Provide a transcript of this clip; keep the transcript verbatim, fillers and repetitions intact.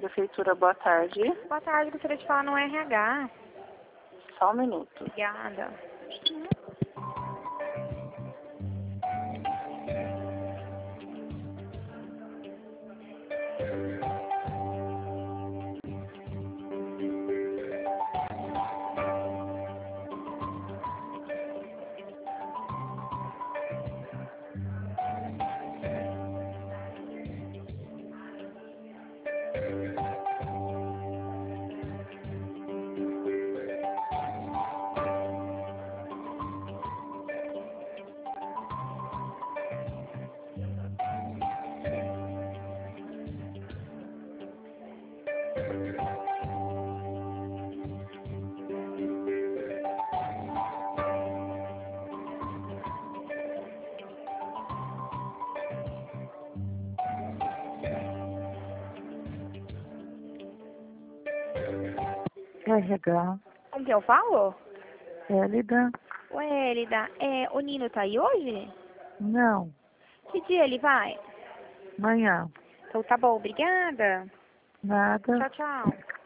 Prefeitura, boa tarde. Boa tarde, gostaria de falar no R H. Só um minuto. Obrigada. R H, Com quem eu falo? Hélida, Oi, Elida. É, o Nino tá aí hoje? não, Que dia ele vai? amanhã, Então tá bom, obrigada. nada. Tchau, tchau.